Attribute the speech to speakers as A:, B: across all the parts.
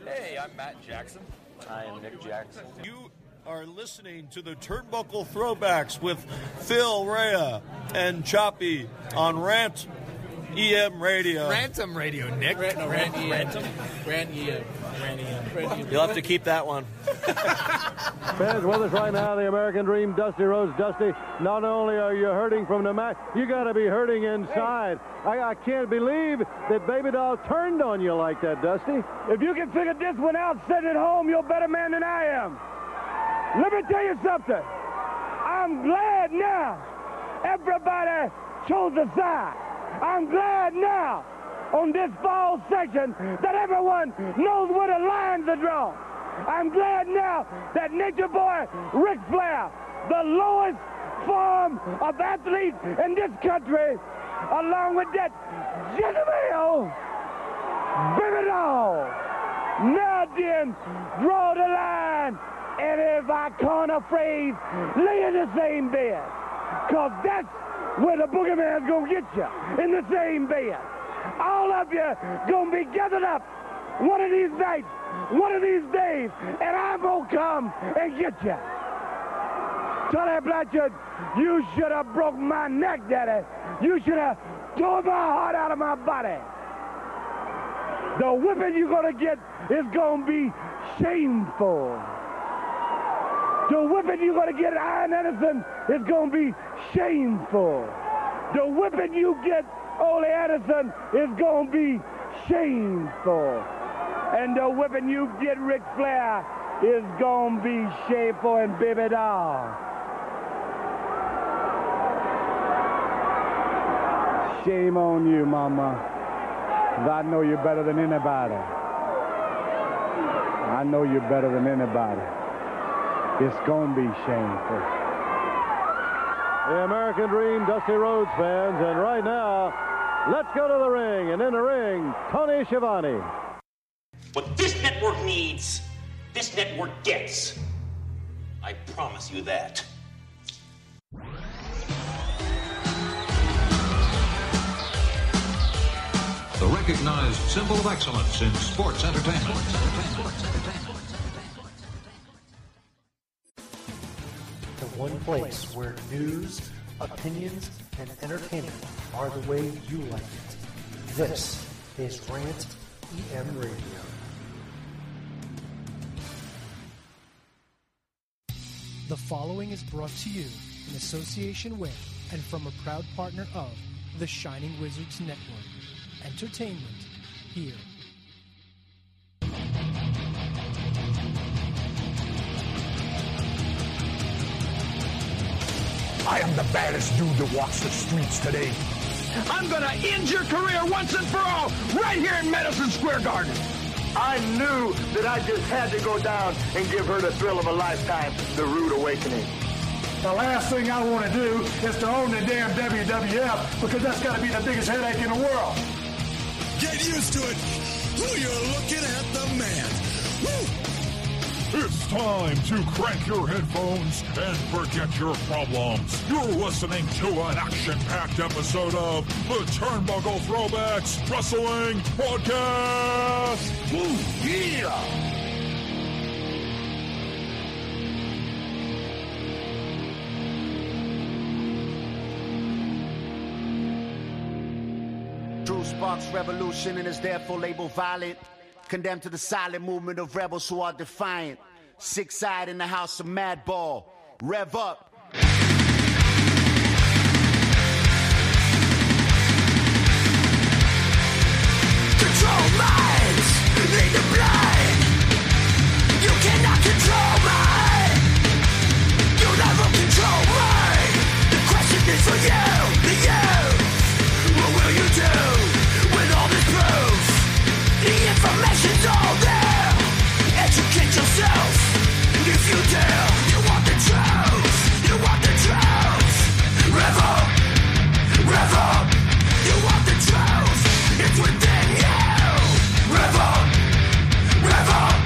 A: Hey, I'm Matt Jackson.
B: I am Nick Jackson.
C: You are listening to the Turnbuckle Throwbacks with Phil Rea and Choppy on Rant EM Radio.
A: Rantom Radio, Nick.
D: Rant EM.
C: You'll have to keep that one.
E: Fans with us right now, the American Dream, Dusty Rhodes. Dusty, not only are you hurting from the match, you got to be hurting inside. I can't believe that Baby Doll turned on you like that, Dusty.
F: If you can figure this one out sitting at home, you're a better man than I am. Let me tell you something. I'm glad now everybody chose a side. I'm glad now on this fall section that everyone knows where the lines are drawn. I'm glad now that Nature Boy Ric Flair, the lowest form of athlete in this country, along with that Jezebel, Baby Doll, now then draw the line. And if I coin a phrase, lay in the same bed. Because that's where the boogeyman's going to get you, in the same bed. All of you going to be gathered up one of these nights, one of these days, and I'm going to come and get you. Tully Blanchard, you should have broke my neck, Daddy. You should have torn my heart out of my body. The whipping you're going to get is going to be shameful. The whipping you're going to get at Iron Anderson is going to be shameful. The whipping you get Ole Anderson is going to be shameful. And the whipping you get Ric Flair is going to be shameful and Baby Doll. Shame on you, Mama. 'Cause I know you better than anybody. I know you better than anybody. It's going to be shameful.
E: The American Dream, Dusty Rhodes fans, and right now, let's go to the ring, and in the ring, Tony Schiavone.
G: What this network needs, this network gets. I promise you that.
H: The recognized symbol of excellence in sports entertainment.
I: The one place where news, opinions, and entertainment are the way you like it. This is Rant EM Radio.
J: The following is brought to you in association with and from a proud partner of the Shining Wizards Network. Entertainment here.
K: I am the baddest dude that walks the streets today.
F: I'm going to end your career once and for all right here in Madison Square Garden. I knew that I just had to go down and give her the thrill of a lifetime, the rude awakening.
K: The last thing I want to do is to own the damn WWF because that's got to be the biggest headache in the world.
L: Get used to it. Ooh, you're looking at the man. Woo!
M: It's time to crank your headphones and forget your problems. You're listening to an action-packed episode of the Turnbuckle Throwbacks Wrestling Podcast.
K: Ooh, yeah!
N: Drew sparks revolution and is therefore labeled violent. Condemned to the silent movement of rebels who are defiant. Six-eyed in the house of Madball. Rev up.
L: Control minds in the blind. You cannot control mine. You'll never control mine. The question is for you, the youth. What will you do with all this proof? The information's all there. Educate yourself if you dare. You want the truth. You want the truth. Rev up. Rev up. You want the truth. It's within you. Rev up. Rev up.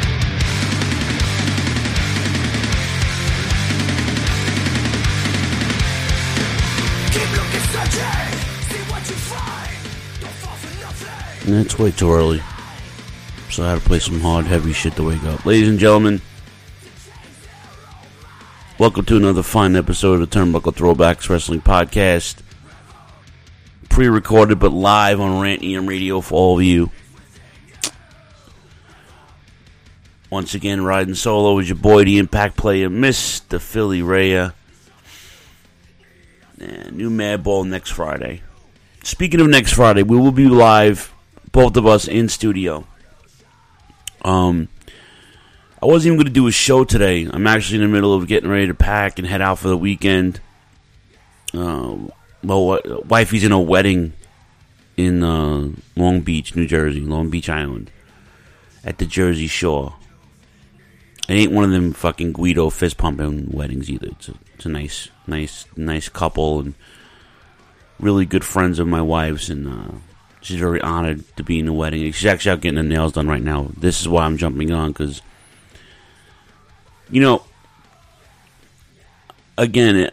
L: Keep looking, searching. See what you find. Don't fall for nothing.
O: It's way too early.
B: So I had to play some hard, heavy shit to wake up. Ladies and gentlemen, welcome to another fine episode of the Turnbuckle Throwbacks Wrestling Podcast. Pre-recorded but live on Rant EM Radio for all of you. Once again, riding solo is your boy, the Impact Player, Mr. Philly Rhea. And new Madball next Friday. Speaking of next Friday, we will be live, both of us in studio. I wasn't even going to do a show today. I'm actually in the middle of getting ready to pack and head out for the weekend. My wifey's in a wedding in Long Beach, New Jersey, Long Beach Island, at the Jersey Shore. It ain't one of them fucking Guido fist pumping weddings either. It's a nice couple and really good friends of my wife's, and she's very honored to be in the wedding. She's actually out getting her nails done right now. This is why I'm jumping on, because, you know, again,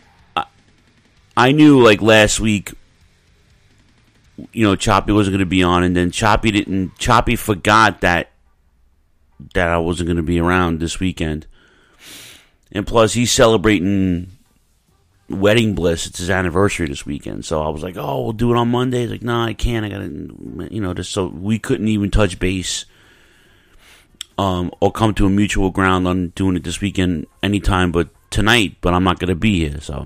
B: I knew like last week, you know, Choppy wasn't going to be on, and then Choppy forgot that I wasn't going to be around this weekend. And plus, he's celebrating Wedding Bliss. It's his anniversary this weekend. So I was like, oh, we'll do it on Monday. He's like, no, I can't. I got to, you know, just so we couldn't even touch base or come to a mutual ground on doing it this weekend anytime but tonight. But I'm not going to be here, so.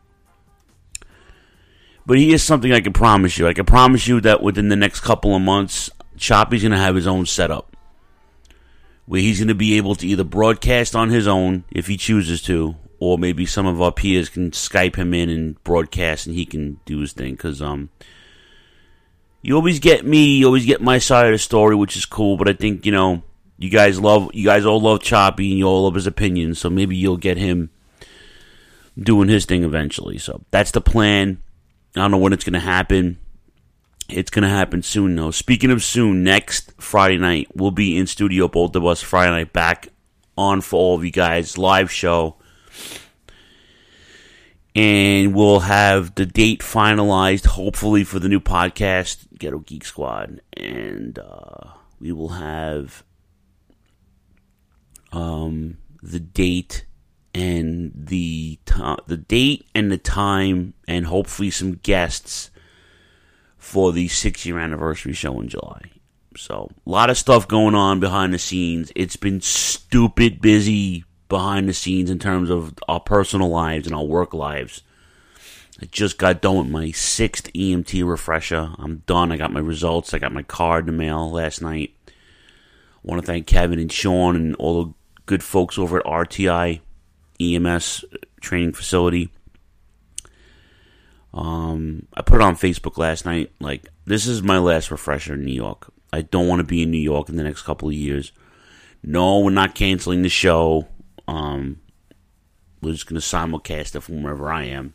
B: But here's something I can promise you. I can promise you that within the next couple of months, Choppy's going to have his own setup, where he's going to be able to either broadcast on his own if he chooses to, or maybe some of our peers can Skype him in and broadcast and he can do his thing. Because you always get me, you always get my side of the story, which is cool. But I think, you know, you guys all love Choppy and you all love his opinions. So maybe you'll get him doing his thing eventually. So that's the plan. I don't know when it's going to happen. It's going to happen soon, though. Speaking of soon, next Friday night, we'll be in studio, both of us, Friday night, back on for all of you guys, live show. And we'll have the date finalized, hopefully, for the new podcast, Ghetto Geek Squad. And we will have the date and the date and the time, and hopefully some guests for the 6-year anniversary show in July. So, a lot of stuff going on behind the scenes. It's been stupid busy behind the scenes in terms of our personal lives and our work lives. I just got done with my 6th EMT refresher. I'm done. I got my results. I got my card in the mail last night. I want to thank Kevin and Sean and all the good folks over at RTI EMS training facility. I put it on Facebook last night, like, this is my last refresher in New York. I don't want to be in New York in the next couple of years. No, we're not canceling the show. We're just going to simulcast it from wherever I am.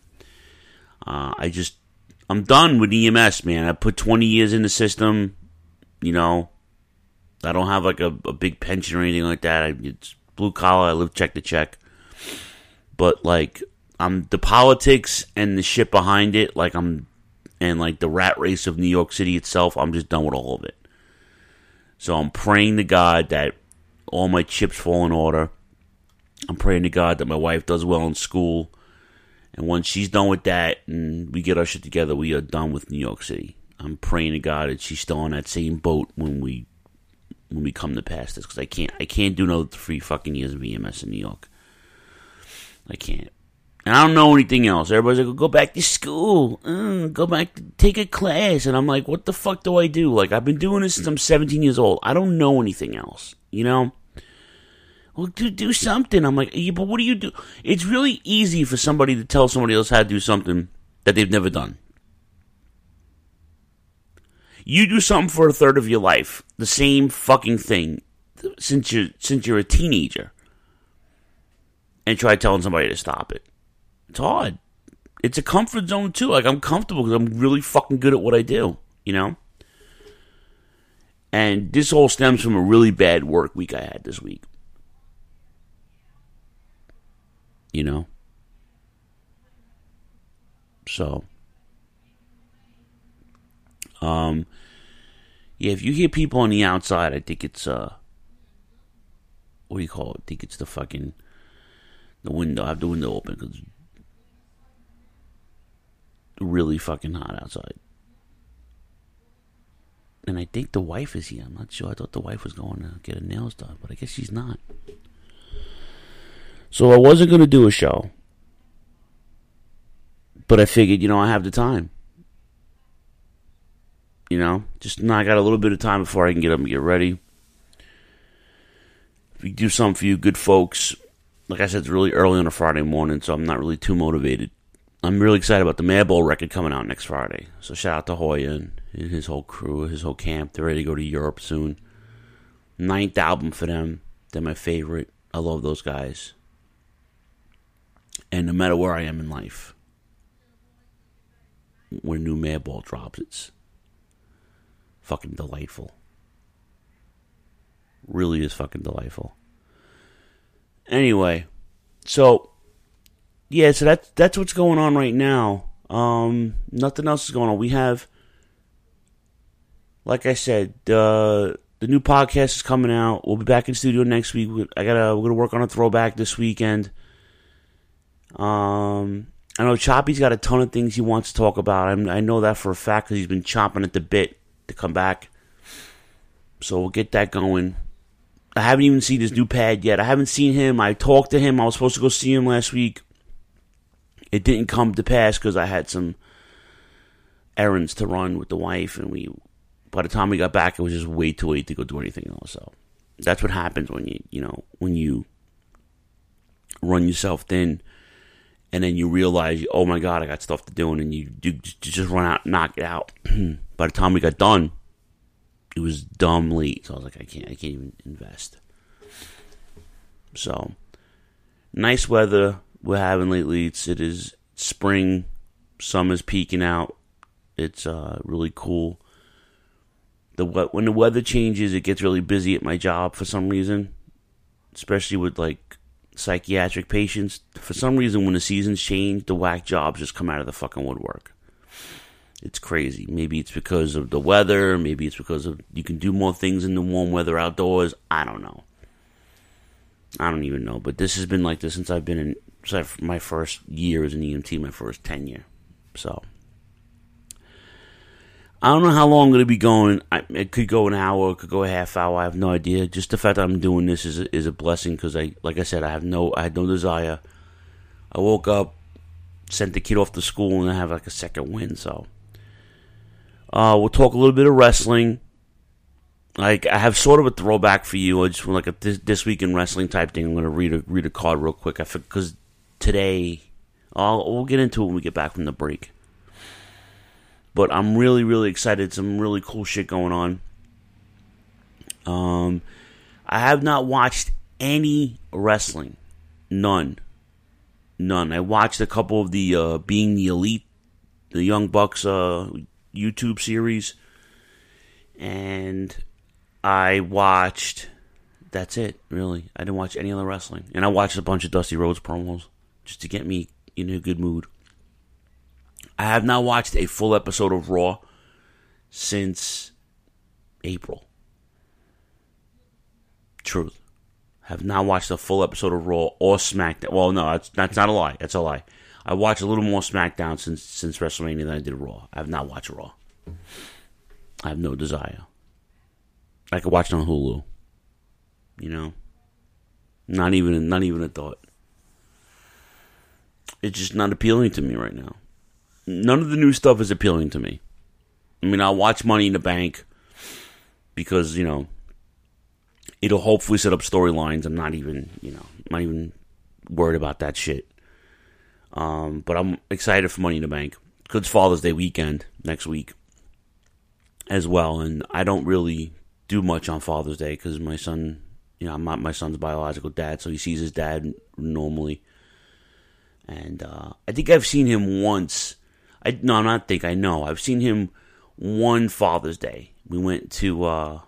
B: I'm done with EMS, man. I put 20 years in the system, you know. I don't have, like, a big pension or anything like that. It's blue collar. I live check to check. But, like, the politics and the shit behind it, and the rat race of New York City itself, I'm just done with all of it. So I'm praying to God that all my chips fall in order. I'm praying to God that my wife does well in school. And once she's done with that and we get our shit together, we are done with New York City. I'm praying to God that she's still on that same boat when we come to pass this. Because I can't do another 3 fucking years of EMS in New York. I can't. And I don't know anything else. Everybody's like, go back to school. Go back, take a class. And I'm like, what the fuck do I do? Like, I've been doing this since I'm 17 years old. I don't know anything else, you know? Well, do something. I'm like, yeah, but what do you do? It's really easy for somebody to tell somebody else how to do something that they've never done. You do something for a third of your life, the same fucking thing, since you're a teenager, and try telling somebody to stop it. It's hard. It's a comfort zone, too. Like, I'm comfortable because I'm really fucking good at what I do, you know? And this all stems from a really bad work week I had this week. You know? So, Yeah, if you hear people on the outside, I think it's, what do you call it? I think it's the window. I have the window open because it's really fucking hot outside. And I think the wife is here. I'm not sure. I thought the wife was going to get her nails done, but I guess she's not. So I wasn't going to do a show. But I figured, I have the time. Just now I got a little bit of time before I can get up and get ready. If we do something for you good folks, like I said, it's really early on a Friday morning, so I'm not really too motivated. I'm really excited about the Madball record coming out next Friday. So shout out to Hoya and his whole crew, his whole camp. They're ready to go to Europe soon. 9th album for them. They're my favorite. I love those guys. And no matter where I am in life, when new Madball drops, it's fucking delightful. Really is fucking delightful. Anyway, so yeah, so that's what's going on right now. Nothing else is going on. We have, like I said, the new podcast is coming out. We'll be back in studio next week. We're gonna work on a throwback this weekend. I know Choppy's got a ton of things he wants to talk about. I know that for a fact because he's been chomping at the bit to come back. So we'll get that going. I haven't even seen his new pad yet. I haven't seen him. I talked to him. I was supposed to go see him last week. It didn't come to pass because I had some errands to run with the wife, and by the time we got back, it was just way too late to go do anything else. So that's what happens when you run yourself thin, and then you realize, oh my God, I got stuff to do, and then you just run out, and knock it out. By the time we got done, it was dumb late. So I was like, I can't even invest. So nice weather we're having lately. It is spring, summer's peeking out. It's really cool. When the weather changes, it gets really busy at my job for some reason, especially with like psychiatric patients. For some reason, when the seasons change, the whack jobs just come out of the fucking woodwork. It's crazy. Maybe it's because of the weather. Maybe it's because of you can do more things in the warm weather outdoors. I don't know. I don't even know. But this has been like this since I've been in my first year as an EMT, my first 10 year. So I don't know how long I'm going to be going. It could go an hour. It could go a half hour. I have no idea. Just the fact that I'm doing this is a blessing because like I said, I had no desire. I woke up, sent the kid off to school, and I have like a second win. So we'll talk a little bit of wrestling. Like I have sort of a throwback for you. I just want like a this week in wrestling type thing. I'm going to read a card real quick. Because today, we'll get into it when we get back from the break. But I'm really, really excited. Some really cool shit going on. I have not watched any wrestling. None. I watched a couple of the Being the Elite, the Young Bucks YouTube series. And I watched... That's it, really. I didn't watch any other wrestling. And I watched a bunch of Dusty Rhodes promos just to get me in a good mood. I have not watched a full episode of Raw since April. Truth. Have not watched a full episode of Raw or SmackDown. Well, no, that's not a lie. That's a lie. I watched a little more SmackDown since WrestleMania than I did Raw. I have not watched Raw. I have no desire. I could watch it on Hulu. Not even a thought. It's just not appealing to me right now. None of the new stuff is appealing to me. I mean, I'll watch Money in the Bank because, it'll hopefully set up storylines. I'm not even worried about that shit. But I'm excited for Money in the Bank. It's Father's Day weekend next week as well. And I don't really do much on Father's Day because my son, I'm not my son's biological dad, so he sees his dad normally. And I think I've seen him once. I know. I've seen him one Father's Day. We went to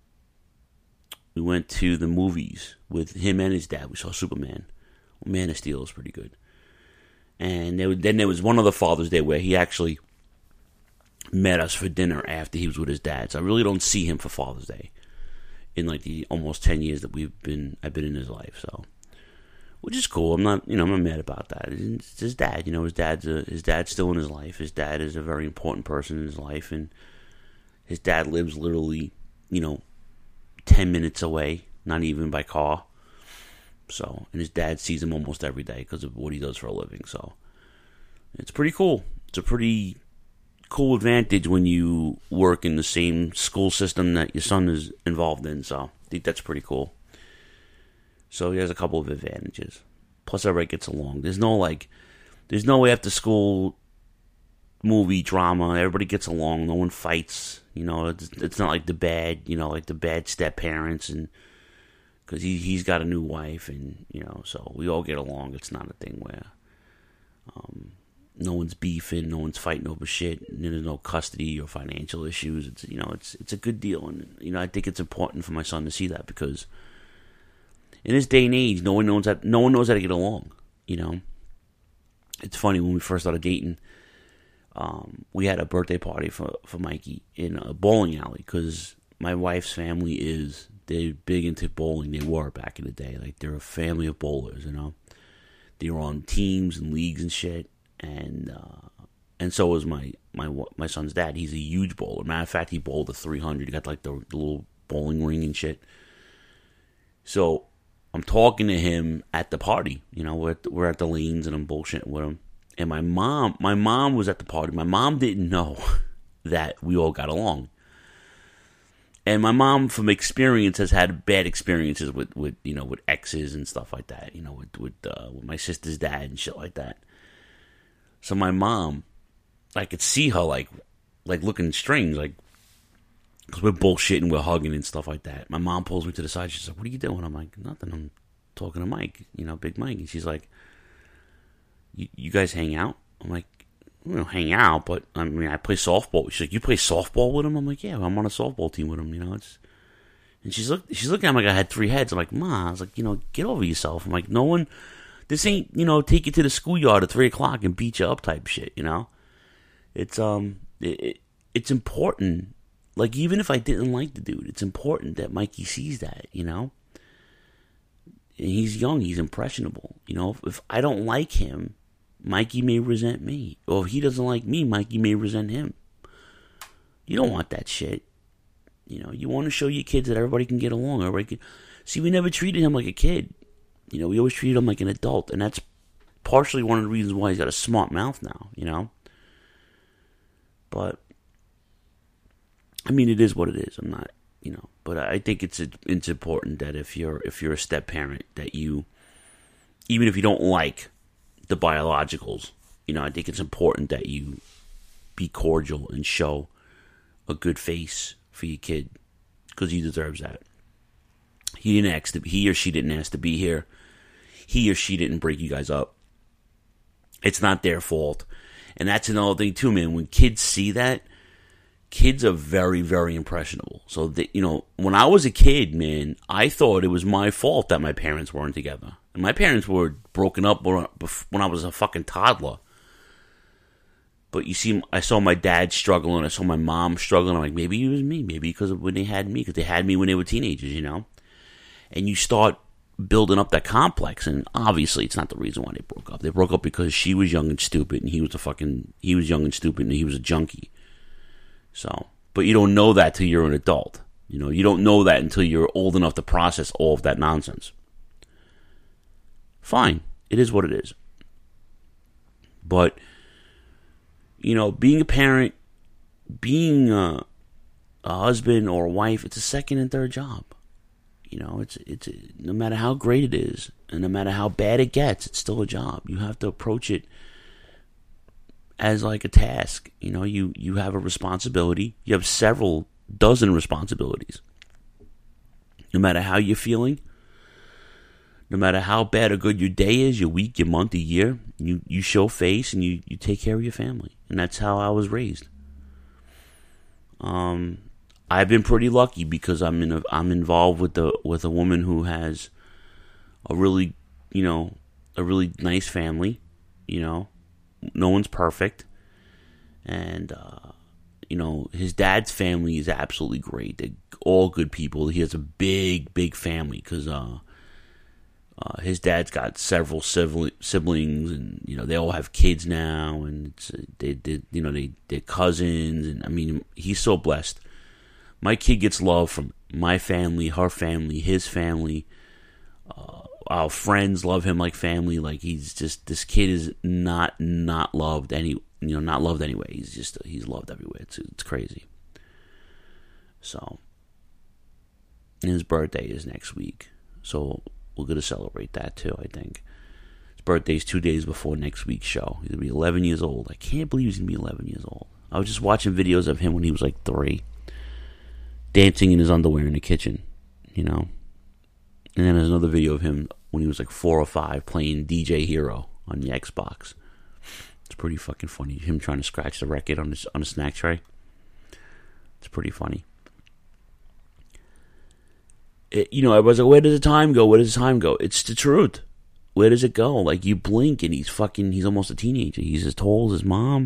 B: the movies with him and his dad. We saw Superman. Man of Steel is pretty good. And then there was one other Father's Day where he actually met us for dinner after he was with his dad. So I really don't see him for Father's Day in like the almost 10 years that I've been in his life. So, which is cool. I'm not mad about that. It's his dad. His dad's still in his life. His dad is a very important person in his life, and his dad lives literally, 10 minutes away, not even by car. So, and his dad sees him almost every day because of what he does for a living. So, it's pretty cool. It's a pretty cool advantage when you work in the same school system that your son is involved in. So, I think that's pretty cool. So, he has a couple of advantages. Plus, everybody gets along. There's no after school movie drama. Everybody gets along. No one fights. It's not like the bad step parents, and because he's got a new wife, and so we all get along. It's not a thing where no one's beefing, no one's fighting over shit, and there's no custody or financial issues. It's a good deal, and I think it's important for my son to see that, because in this day and age, no one knows how to get along. It's funny, when we first started dating, we had a birthday party for Mikey in a bowling alley, because my wife's family they're big into bowling. They were back in the day. Like, they're a family of bowlers, They were on teams and leagues and shit, and so was my son's dad. He's a huge bowler. Matter of fact, he bowled a 300. He got like the little bowling ring and shit. So I'm talking to him at the party. We're at the lanes, and I'm bullshitting with him. And my mom was at the party. My mom didn't know that we all got along. And my mom, from experience, has had bad experiences with exes and stuff like that. With my sister's dad and shit like that. So my mom, I could see her like looking strange, because we're bullshitting, we're hugging and stuff like that. My mom pulls me to the side. She's like, "What are you doing?" I'm like, "Nothing. I'm talking to Mike, Big Mike." And she's like, You guys hang out?" I'm like, "We don't hang out, but I play softball." She's like, "You play softball with him?" I'm like, "Yeah, I'm on a softball team with him." And she's looking at me like I had three heads. I'm like, "Ma," I was like, "Get over yourself." I'm like, "No one, this ain't, take you to the schoolyard at 3:00 and beat you up type shit, It's it's important. Like, even if I didn't like the dude, it's important that Mikey sees that, And he's young, he's impressionable. If I don't like him, Mikey may resent me. Or if he doesn't like me, Mikey may resent him. You don't want that shit. You want to show your kids that everybody can get along. See, we never treated him like a kid. We always treated him like an adult. And that's partially one of the reasons why he's got a smart mouth now, But, it is what it is. I'm not, But I think it's important that if you're a step parent, that you, even if you don't like the biologicals, I think it's important that you be cordial and show a good face for your kid, because he deserves that. He or she didn't ask to be here. He or she didn't break you guys up. It's not their fault. And that's another thing too, man. When kids see that, kids are very, very impressionable. So when I was a kid, man, I thought it was my fault that my parents weren't together. And my parents were broken up when I was a fucking toddler. But you see, I saw my dad struggling. I saw my mom struggling. I'm like, maybe it was me. Maybe because of when they had me. Because they had me when they were teenagers, And you start building up that complex. And obviously, it's not the reason why they broke up. They broke up because she was young and stupid. And he was young and stupid. And he was a junkie. So, but you don't know that till you're an adult. You don't know that until you're old enough to process all of that nonsense. Fine. It is what it is. But, being a parent, being a husband or a wife, it's a second and third job. It's no matter how great it is, and no matter how bad it gets, it's still a job. You have to approach it as like a task. You have a responsibility. You have several dozen responsibilities. No matter how you're feeling, no matter how bad or good your day is, your week, your month, your year, you show face and you take care of your family. And that's how I was raised. I've been pretty lucky because I'm involved with a woman who has a really nice family. No one's perfect, and his dad's family is absolutely great. They're all good people. He has a big, big family because his dad's got several siblings, and they all have kids now, and they're cousins, and I mean, he's so blessed. My kid gets love from my family, her family, his family. Our friends love him like family. Like, he's just, this kid is not loved not loved anyway. He's loved everywhere. It's crazy. So, and his birthday is next week, so we're gonna celebrate that too. I think his birthday's 2 days before next week's show. He's gonna be 11 years old. I can't believe he's gonna be 11 years old. I was just watching videos of him when he was like 3, dancing in his underwear in the kitchen, And then there's another video of him when he was like 4 or 5 playing DJ Hero on the Xbox. It's pretty fucking funny. Him trying to scratch the record on a snack tray. It's pretty funny. I was like, where does the time go? Where does the time go? It's the truth. Where does it go? Like, you blink and he's almost a teenager. He's as tall as his mom.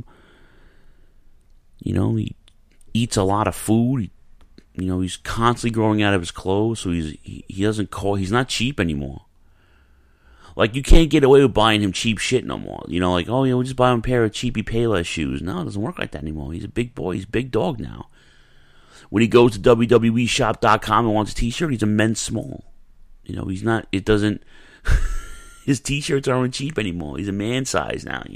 B: He eats a lot of food. He's constantly growing out of his clothes, so he's not cheap anymore. Like, you can't get away with buying him cheap shit no more. Like, we'll just buy him a pair of cheapy Payless shoes. No, it doesn't work like that anymore. He's a big boy. He's a big dog now. When he goes to WWEshop.com and wants a t-shirt, he's a men's small. He's not, it doesn't, his t-shirts aren't cheap anymore. He's a man size now,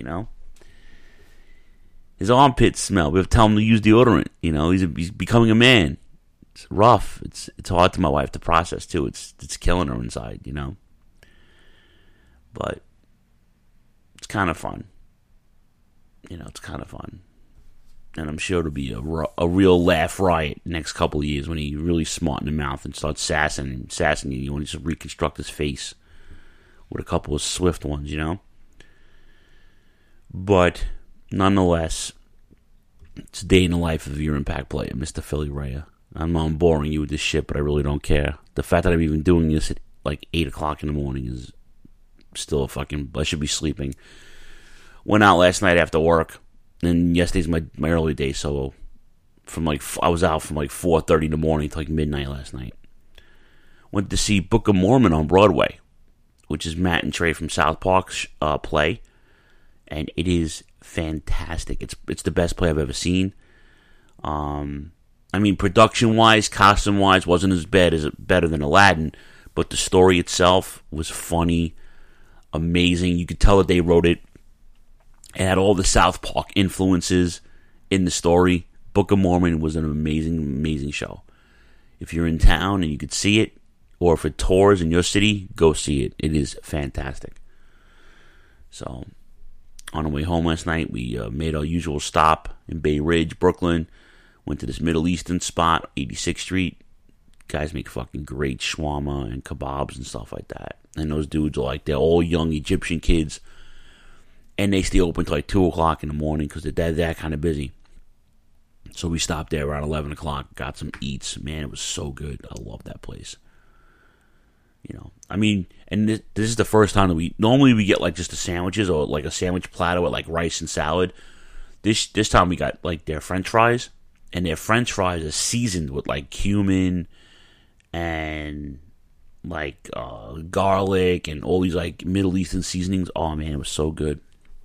B: His armpits smell. We have to tell him to use deodorant. He's becoming a man. It's rough. It's hard to my wife to process too. It's killing her inside, But it's kind of fun. It's kind of fun. And I'm sure it'll be a real laugh riot next couple of years when he really smart in the mouth and starts sassing you and just reconstruct his face with a couple of swift ones, But nonetheless, it's a day in the life of your Impact player, Mr. Philly Rhea. I'm boring you with this shit, but I really don't care. The fact that I'm even doing this at like 8 o'clock in the morning is still I should be sleeping. Went out last night after work, and yesterday's my early day, so I was out from like 4:30 in the morning to like midnight last night. Went to see Book of Mormon on Broadway, which is Matt and Trey from South Park's play, and it is fantastic. It's the best play I've ever seen. Production-wise, costume-wise, wasn't as better than Aladdin, but the story itself was funny, amazing. You could tell that they wrote it. It had all the South Park influences in the story. Book of Mormon was an amazing, amazing show. If you're in town and you could see it, or if it tours in your city, go see it. It is fantastic. So, on our way home last night, we made our usual stop in Bay Ridge, Brooklyn. Went to this Middle Eastern spot, 86th Street. Guys make fucking great shawarma and kebabs and stuff like that. And those dudes are they're all young Egyptian kids. And they stay open till like 2 o'clock in the morning because they're that kind of busy. So we stopped there around 11 o'clock, got some eats. Man, it was so good. I love that place. And this is the first time that normally we get like just the sandwiches or like a sandwich platter with like rice and salad. This time we got like their French fries. And their French fries are seasoned with like cumin and like garlic and all these like Middle Eastern seasonings. Oh man, it was so good.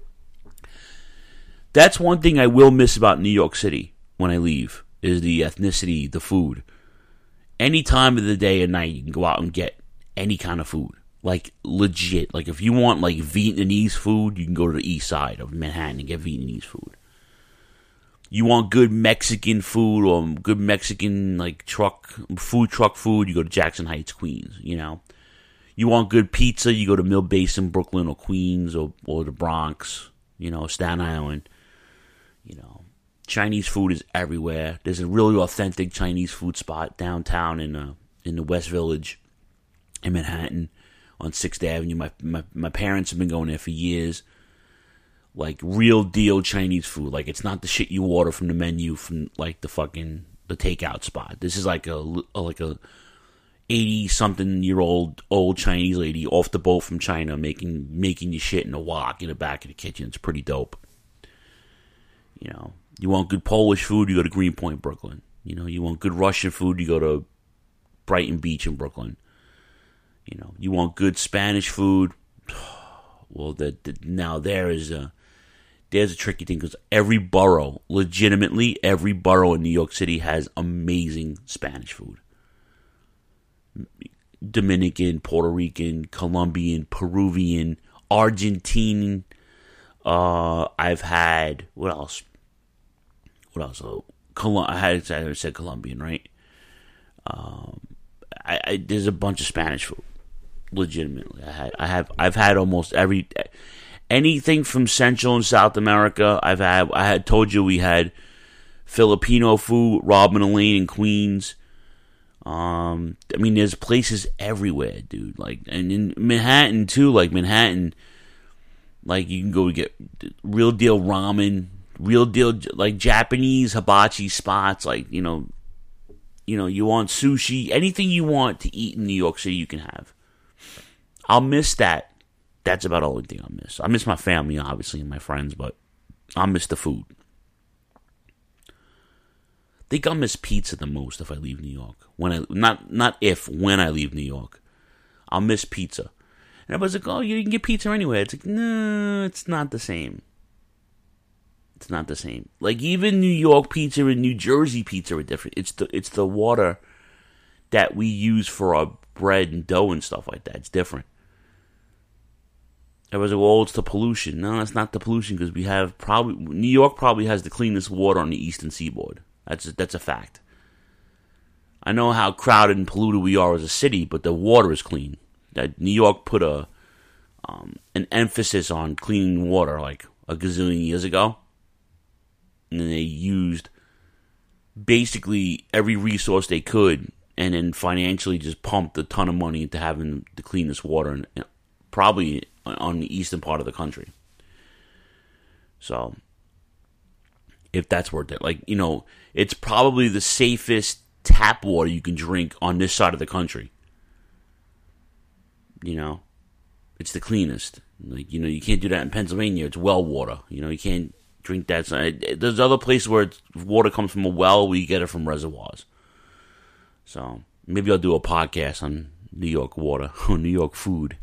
B: That's one thing I will miss about New York City when I leave, is the ethnicity, the food. Any time of the day or night, you can go out and get any kind of food. Like, legit. Like, if you want, like, Vietnamese food, you can go to the east side of Manhattan and get Vietnamese food. You want good Mexican food or good Mexican, like, food truck food, you go to Jackson Heights, Queens, You want good pizza, you go to Mill Basin, Brooklyn, or Queens, or the Bronx, Staten Island. Chinese food is everywhere. There's a really authentic Chinese food spot downtown in the West Village in Manhattan on 6th Avenue. My parents have been going there for years. Like, real deal Chinese food. Like, it's not the shit you order from the menu from, like, the takeout spot. This is like a 80-something-year-old old Chinese lady off the boat from China making you shit in a wok in the back of the kitchen. It's pretty dope. You want good Polish food, you go to Greenpoint, Brooklyn. You know, you want good Russian food, you go to Brighton Beach in Brooklyn. You know, you want good Spanish food. Well, now there's a tricky thing because every borough, legitimately, every borough in New York City has amazing Spanish food. Dominican, Puerto Rican, Colombian, Peruvian, Argentine. I've had, what else? I said Colombian, right? There's a bunch of Spanish food. Legitimately, I've had almost anything from Central and South America. I had told you we had Filipino food, Robin Elaine in Queens. I mean, there's places everywhere, dude. Like, and in Manhattan too. Like Manhattan, like you can go get real deal ramen, real deal like Japanese hibachi spots. Like you know, you want sushi, anything you want to eat in New York City, you can have. I'll miss that. That's about the only thing I'll miss. I miss my family, obviously, and my friends, but I'll miss the food. I think I'll miss pizza the most if I leave New York. When I leave New York. I'll miss pizza. And everybody's like, oh, you can get pizza anywhere. It's like, no, it's not the same. It's not the same. Like, even New York pizza and New Jersey pizza are different. It's the water that we use for our bread and dough and stuff like that. It's different. Everybody's like, well, it's the pollution. No, it's not the pollution because New York probably has the cleanest water on the eastern seaboard. That's a fact. I know how crowded and polluted we are as a city, but the water is clean. That New York put an emphasis on clean water like a gazillion years ago, and then they used basically every resource they could, and then financially just pumped a ton of money into having the cleanest water, and probably on the eastern part of the country. So, if that's worth it, like, you know, it's probably the safest tap water you can drink on this side of the country. You know, it's the cleanest. Like, you know, you can't do that in Pennsylvania. It's well water. You know, you can't drink that. There's other places where water comes from a well, we get it from reservoirs. So maybe I'll do a podcast on New York water or New York food.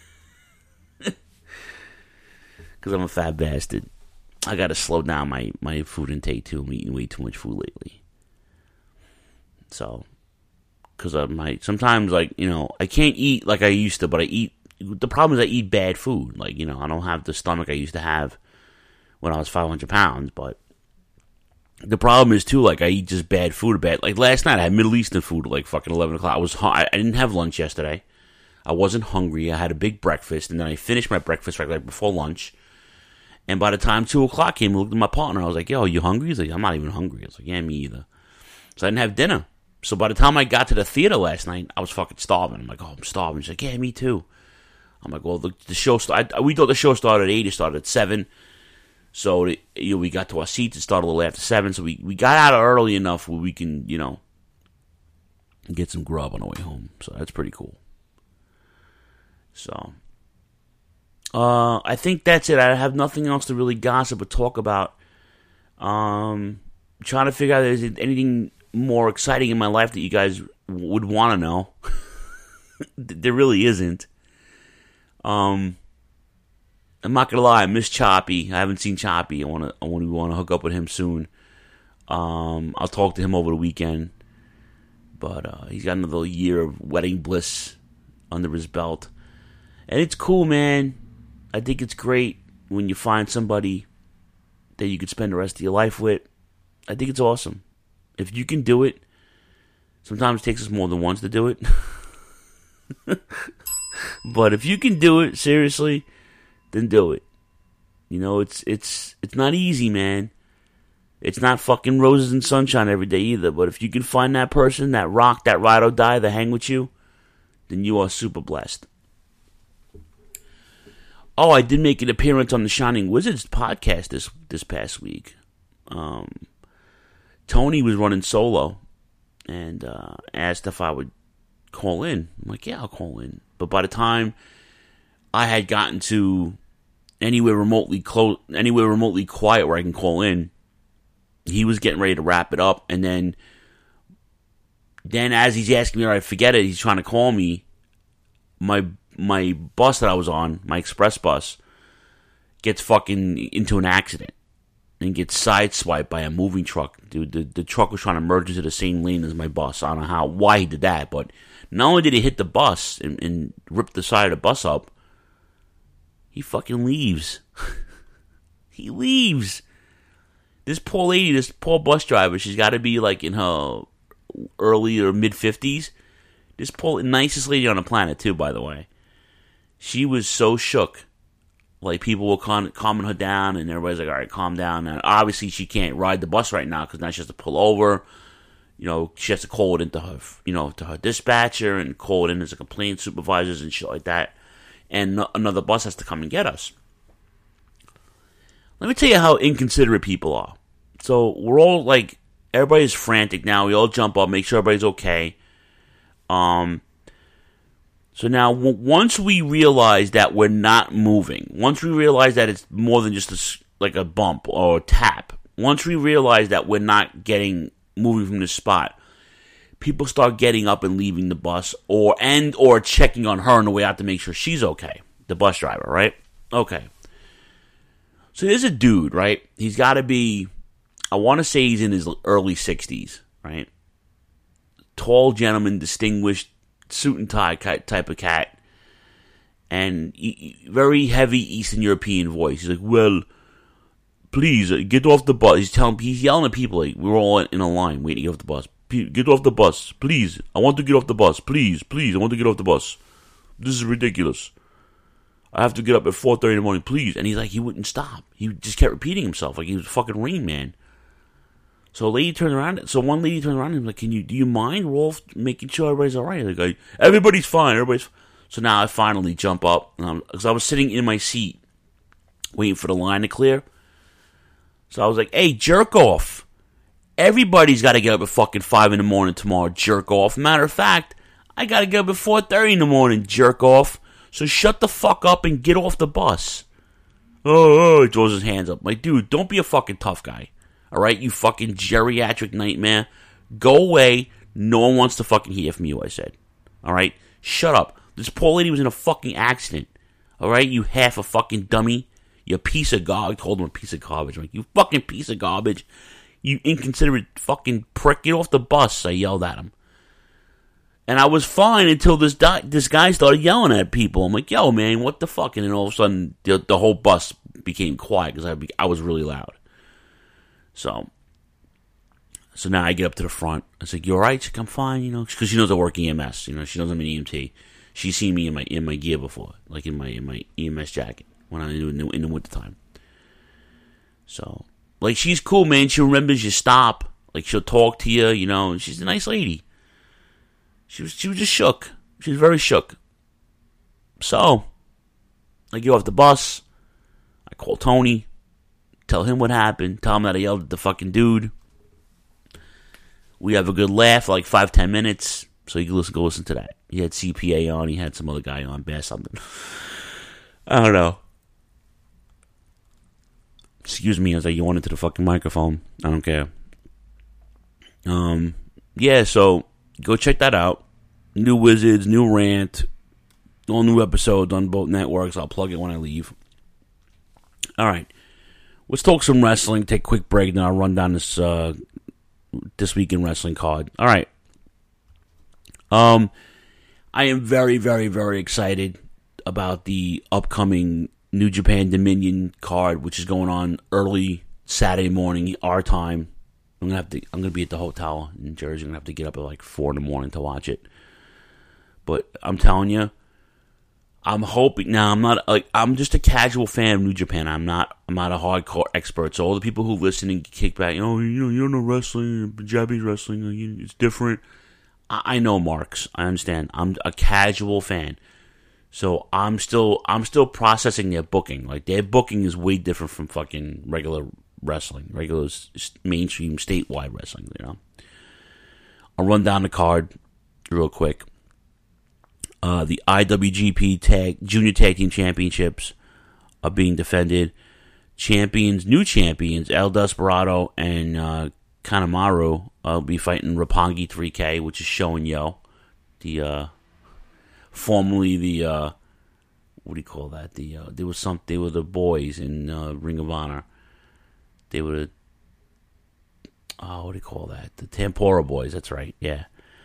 B: Because I'm a fat bastard. I got to slow down my food intake too. I'm eating way too much food lately. So, because sometimes, like, you know, I can't eat like I used to, but the problem is I eat bad food. Like, you know, I don't have the stomach I used to have when I was 500 pounds, but the problem is too, like, I eat just bad food. Like last night I had Middle Eastern food at like fucking 11 o'clock. I didn't have lunch yesterday. I wasn't hungry. I had a big breakfast, and then I finished my breakfast right before lunch. And by the time 2 o'clock came, I looked at my partner. I was like, yo, you hungry? He's like, I'm not even hungry. I was like, yeah, me either. So I didn't have dinner. So by the time I got to the theater last night, I was fucking starving. I'm like, oh, I'm starving. She's like, yeah, me too. I'm like, well, the show started. We thought the show started at 8. It started at 7. So we got to our seats. It started a little after 7. So we got out early enough where we can, you know, get some grub on the way home. So that's pretty cool. So I think that's it. I have nothing else to really gossip or talk about. Trying to figure out if there's anything more exciting in my life that you guys would want to know. There really isn't. I'm not gonna lie, I miss Choppy. I haven't seen Choppy. I want to hook up with him soon. I'll talk to him over the weekend. But he's got another year of wedding bliss under his belt. And it's cool, man. I think it's great when you find somebody that you could spend the rest of your life with. I think it's awesome. If you can do it, sometimes it takes us more than once to do it. But if you can do it, seriously, then do it. You know, it's not easy, man. It's not fucking roses and sunshine every day either. But if you can find that person, that rock, that ride or die, that hang with you, then you are super blessed. Oh, I did make an appearance on the Shining Wizards podcast this past week. Tony was running solo and asked if I would call in. I'm like, yeah, I'll call in. But by the time I had gotten to anywhere remotely quiet where I can call in, he was getting ready to wrap it up, and then as he's asking me, all right, forget it, he's trying to call me, my bus that I was on, my express bus, gets fucking into an accident and gets sideswiped by a moving truck. Dude, the truck was trying to merge into the same lane as my bus. I don't know why he did that, but not only did he hit the bus and rip the side of the bus up, he fucking leaves. He leaves. This poor lady, this poor bus driver, she's got to be like in her early or mid-50s. This poor, nicest lady on the planet too, by the way. She was so shook. Like, people were calming her down, and everybody's like, all right, calm down. And obviously, she can't ride the bus right now, because now she has to pull over. You know, she has to call it into her, to her dispatcher, and call it in as a complaint supervisors and shit like that. And another bus has to come and get us. Let me tell you how inconsiderate people are. So, we're all, like, everybody's frantic now. We all jump up, make sure everybody's okay. So now, once we realize that we're not moving, once we realize that it's more than just like a bump or a tap, once we realize that we're not moving from the spot, people start getting up and leaving the bus, or checking on her on the way out to make sure she's okay. The bus driver, right? Okay. So there's a dude, right? He's got to be, I want to say he's in his early 60s, right? Tall gentleman, distinguished, suit and tie type of cat, and very heavy Eastern European voice. He's like, well, please, get off the bus. He's yelling at people like, we're all in a line waiting to get off the bus. Get off the bus, please. I want to get off the bus, please, I want to get off the bus. This is ridiculous. I have to get up at 4:30 in the morning, please. And he's like, he wouldn't stop. He just kept repeating himself like he was fucking Rain Man. So one lady turned around and was like, do you mind? We're all making sure everybody's alright. Like, everybody's fine, So now I finally jump up, because I was sitting in my seat, waiting for the line to clear. So I was like, hey, jerk off. Everybody's got to get up at fucking 5 in the morning tomorrow, jerk off. Matter of fact, I got to get up at 4:30 in the morning, jerk off. So shut the fuck up and get off the bus. Oh, he throws his hands up. I'm like, dude, don't be a fucking tough guy. Alright, you fucking geriatric nightmare. Go away. No one wants to fucking hear from you, I said. Alright? Shut up. This poor lady was in a fucking accident. Alright, you half a fucking dummy. You piece of garbage. I told him a piece of garbage. I'm like, you fucking piece of garbage. You inconsiderate fucking prick. Get off the bus, I yelled at him. And I was fine until this guy started yelling at people. I'm like, yo, man, what the fuck? And then all of a sudden, the whole bus became quiet because I was really loud. So now I get up to the front. I was like, you alright? She's like, I'm fine, because she knows I work EMS. She knows I'm an EMT. She's seen me in my gear before, like in my EMS jacket when I'm in the wintertime. So, like, she's cool, man. She remembers you stop. Like, she'll talk to you, and she's a nice lady. She was just shook. She was very shook. So, I get off the bus. I call Tony. Tell him what happened. Tell him that I yelled at the fucking dude. We have a good laugh, like 5-10 minutes. So you can go listen to that. He had CPA on. He had some other guy on. Bear something. I don't know. Excuse me as I yawn into the fucking microphone. I don't care. Yeah, so go check that out. New Wizards, new rant. All new episodes on both networks. I'll plug it when I leave. Alright. Let's talk some wrestling. Take a quick break, then I'll run down this week in wrestling card. All right. I am very, very, very excited about the upcoming New Japan Dominion card, which is going on early Saturday morning, our time. I'm gonna be at the hotel in Jersey. I'm gonna have to get up at like 4 in the morning to watch it. But I'm telling you, I'm hoping. Now, I'm just a casual fan of New Japan. I'm not a hardcore expert. So all the people who listen and kick back, you don't know wrestling, Japanese wrestling, it's different. I know, Marks. I understand. I'm a casual fan. So I'm still processing their booking. Like, their booking is way different from fucking regular wrestling, regular mainstream statewide wrestling. I'll run down the card real quick. The IWGP Junior Tag Team Championships are being defended. new champions, El Desperado and Kanemaru will be fighting Roppongi 3K, which is Sho and Yo, the formerly the what do you call that? They were the boys in Ring of Honor. They were what do you call that? The Tempora boys. That's right. Yeah.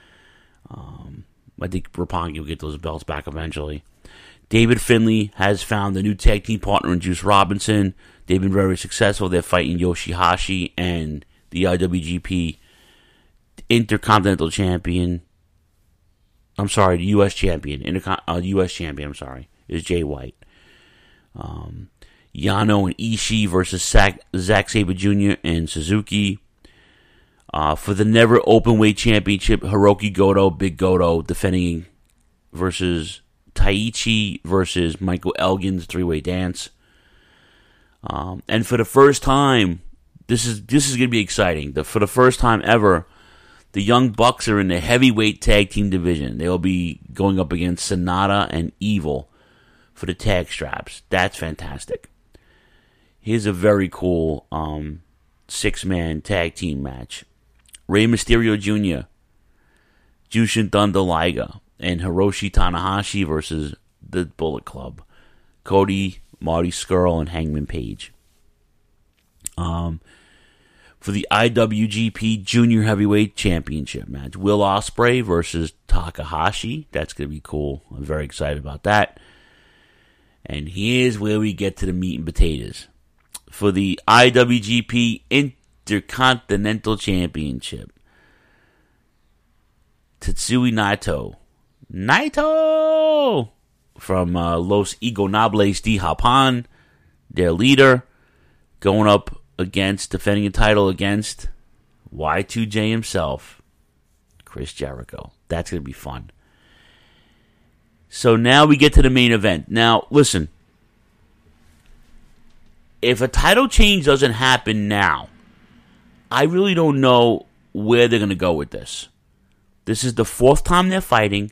B: I think Roppongi will get those belts back eventually. David Finlay has found a new tag team partner in Juice Robinson. They've been very successful. They're fighting Yoshihashi and the IWGP Intercontinental Champion. I'm sorry, the U.S. Champion. U.S. Champion, I'm sorry, is Jay White. Yano and Ishii versus Zack Sabre Jr. and Suzuki. For the Never Openweight Championship, Hiroki Goto, Big Goto, defending versus Taichi versus Michael Elgin's three-way dance. And for the first time, this is going to be exciting. For the first time ever, the Young Bucks are in the heavyweight tag team division. They will be going up against Sonata and Evil for the tag straps. That's fantastic. Here's a very cool 6-man tag team match. Rey Mysterio Jr., Jushin Thunder Liger, and Hiroshi Tanahashi versus the Bullet Club. Cody, Marty Scurll, and Hangman Page. For the IWGP Junior Heavyweight Championship match, Will Ospreay versus Takahashi. That's going to be cool. I'm very excited about that. And here's where we get to the meat and potatoes. For the IWGP Intercontinental Championship, Tetsuya Naito from Los Ingobernables de Japón, their leader, going up against, defending a title against Y2J himself, Chris Jericho. That's going to be fun. So now we get to the main event. Now, listen. If a title change doesn't happen now, I really don't know where they're going to go with this. This is the 4th time they're fighting.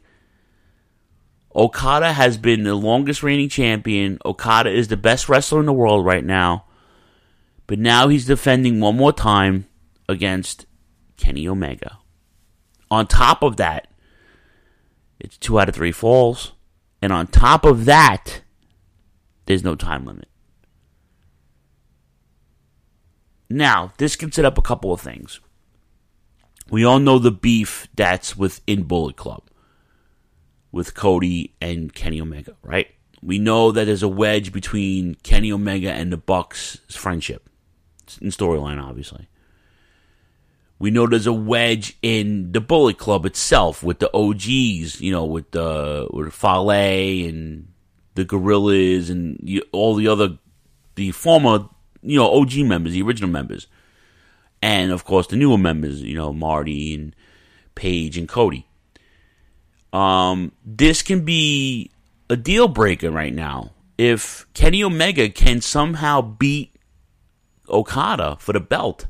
B: Okada has been the longest reigning champion. Okada is the best wrestler in the world right now. But now he's defending one more time against Kenny Omega. On top of that, it's 2 out of 3 falls. And on top of that, there's no time limit. Now, this can set up a couple of things. We all know the beef that's within Bullet Club with Cody and Kenny Omega, right? We know that there's a wedge between Kenny Omega and the Bucks' friendship. It's in storyline, obviously. We know there's a wedge in the Bullet Club itself with the OGs, with Fale and the Gorillas and all the former, OG members, the original members. And, of course, the newer members, Marty and Paige and Cody. This can be a deal breaker right now. If Kenny Omega can somehow beat Okada for the belt,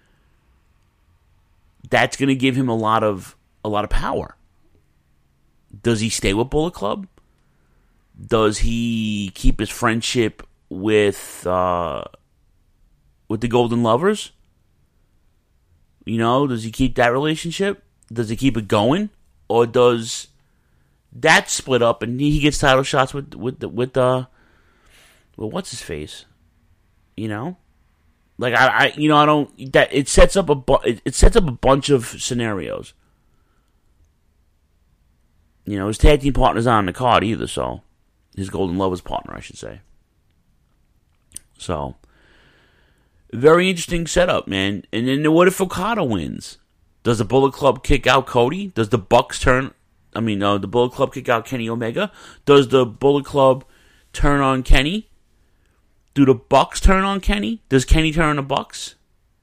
B: that's going to give him a lot of power. Does he stay with Bullet Club? Does he keep his friendship with the Golden Lovers? Does he keep that relationship? Does he keep it going, or does that split up and he gets title shots with what's his face? Like I don't. That it sets up a bunch of scenarios. His tag team partner's not on the card either, so his Golden Lovers partner, I should say. So, very interesting setup, man. And then what if Okada wins? Does the Bullet Club kick out Cody? Does the Bucks the Bullet Club kick out Kenny Omega? Does the Bullet Club turn on Kenny? Do the Bucks turn on Kenny? Does Kenny turn on the Bucks?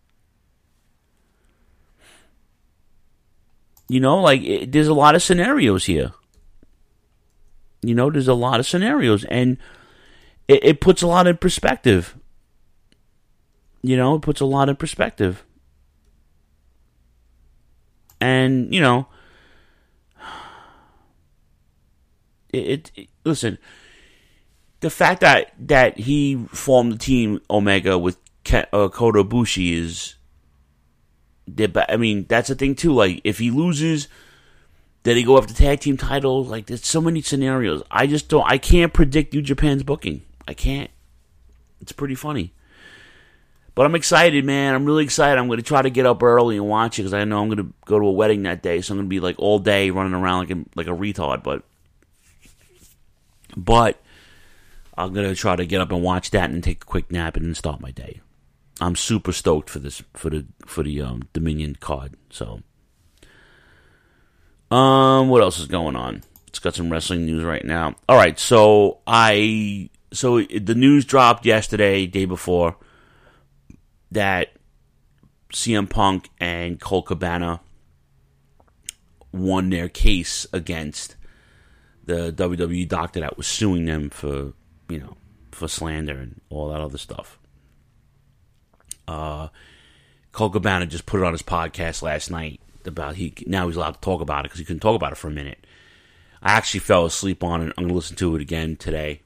B: There's a lot of scenarios here. There's a lot of scenarios, and it puts a lot in perspective. It puts a lot in perspective. And, listen, the fact that he formed the team Omega with Kota Ibushi is, I mean, that's the thing too. Like, if he loses, then he go after tag team titles. Like, there's so many scenarios. I can't predict New Japan's booking. I can't. It's pretty funny. But I'm excited, man. I'm really excited. I'm going to try to get up early and watch it because I know I'm going to go to a wedding that day. So I'm going to be like all day running around like a retard. But I'm going to try to get up and watch that and take a quick nap and then start my day. I'm super stoked for the Dominion card. So, what else is going on? It's got some wrestling news right now. All right, so the news dropped yesterday, day before, that CM Punk and Colt Cabana won their case against the WWE doctor that was suing them for slander and all that other stuff. Colt Cabana just put it on his podcast last night about now he's allowed to talk about it because he couldn't talk about it for a minute. I actually fell asleep on it. I'm going to listen to it again today.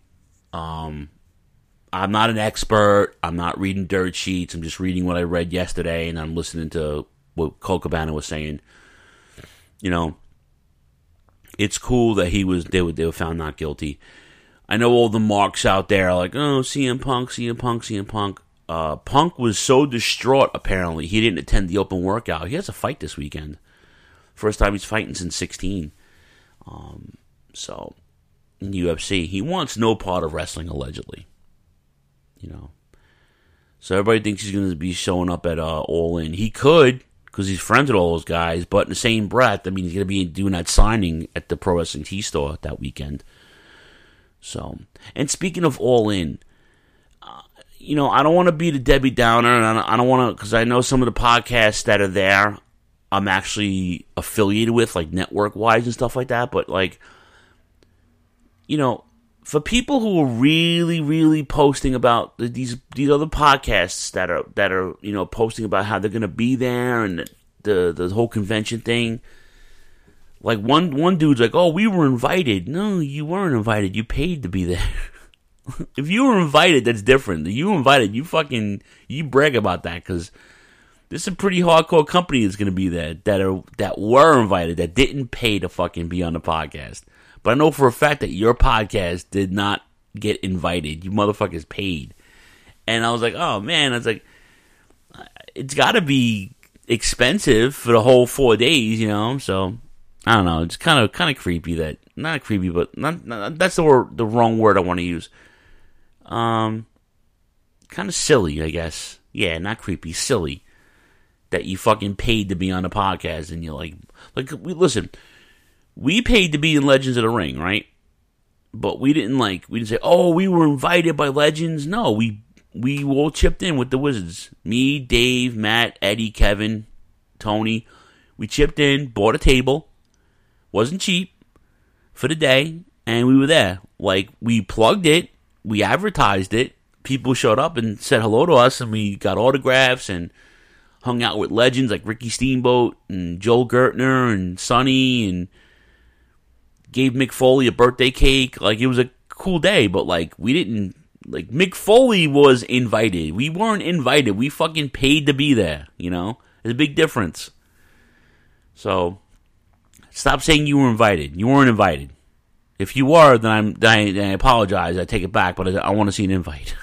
B: I'm not an expert. I'm not reading dirt sheets. I'm just reading what I read yesterday, and I'm listening to what Colt Cabana was saying. You know, it's cool that they were found not guilty. I know all the marks out there are like, oh, CM Punk. Punk was so distraught, apparently, he didn't attend the open workout. He has a fight this weekend. First time he's fighting since 16. So, in UFC, he wants no part of wrestling, allegedly. You know. So everybody thinks he's going to be showing up at All In. He could, because he's friends with all those guys, but in the same breath, I mean, he's going to be doing that signing at the Pro Wrestling T store that weekend. So, and speaking of All In, you know, I don't want to be the Debbie Downer, and I don't want to, because I know some of the podcasts that are there, I'm actually affiliated with, like network-wise and stuff like that, but like, you know, for people who are really, really posting about these other podcasts that are you know, posting about how they're going to be there and the whole convention thing, like one dude's like, oh, we were invited. No, you weren't invited. You paid to be there. If you were invited, that's different. If you were invited, you brag about that because this is a pretty hardcore company that's going to be there that were invited, that didn't pay to fucking be on the podcast. But I know for a fact that your podcast did not get invited. You motherfuckers paid. And I was like, oh man, I was like, it's got to be expensive for the whole 4 days, you know? So, I don't know. It's kind of creepy that, not creepy, but not that's the wrong word I want to use. Kind of silly, I guess. Yeah, not creepy, silly. That you fucking paid to be on the podcast and you're like listen, we paid to be in Legends of the Ring, right? But we didn't say, oh, we were invited by Legends. No, we all chipped in with the Wizards. Me, Dave, Matt, Eddie, Kevin, Tony. We chipped in, bought a table. Wasn't cheap for the day, and we were there. Like, we plugged it, we advertised it, people showed up and said hello to us, and we got autographs and hung out with legends like Ricky Steamboat and Joel Gertner and Sonny, and gave Mick Foley a birthday cake. Like, it was a cool day, but like, we didn't, like, Mick Foley was invited. We weren't invited. We fucking paid to be there, you know? There's a big difference. So, stop saying you were invited. You weren't invited. If you were, then I apologize. I take it back, but I want to see an invite.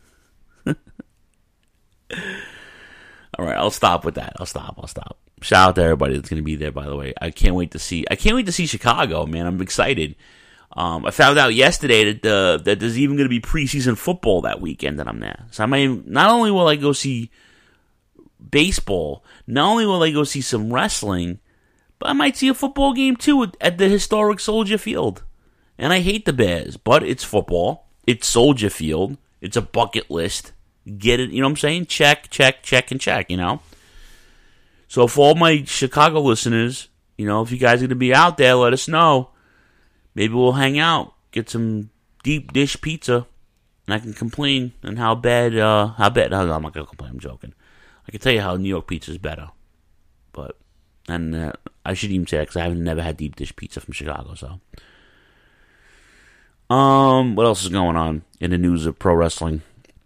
B: All right, I'll stop with that. I'll stop. Shout out to everybody that's going to be there, by the way. I can't wait to see Chicago, man. I'm excited. I found out yesterday that there's even going to be preseason football that weekend that I'm there. So not only will I go see baseball, not only will I go see some wrestling, but I might see a football game too at the historic Soldier Field. And I hate the Bears, but it's football. It's Soldier Field. It's a bucket list. Get it, you know what I'm saying? Check, and check, you know? So for all my Chicago listeners, you know, if you guys are going to be out there, let us know. Maybe we'll hang out, get some deep dish pizza, and I can complain on how bad, no, I'm not going to complain, I'm joking. I can tell you how New York pizza is better. But, I should even say that because I haven't never had deep dish pizza from Chicago, so. What else is going on in the news of pro wrestling?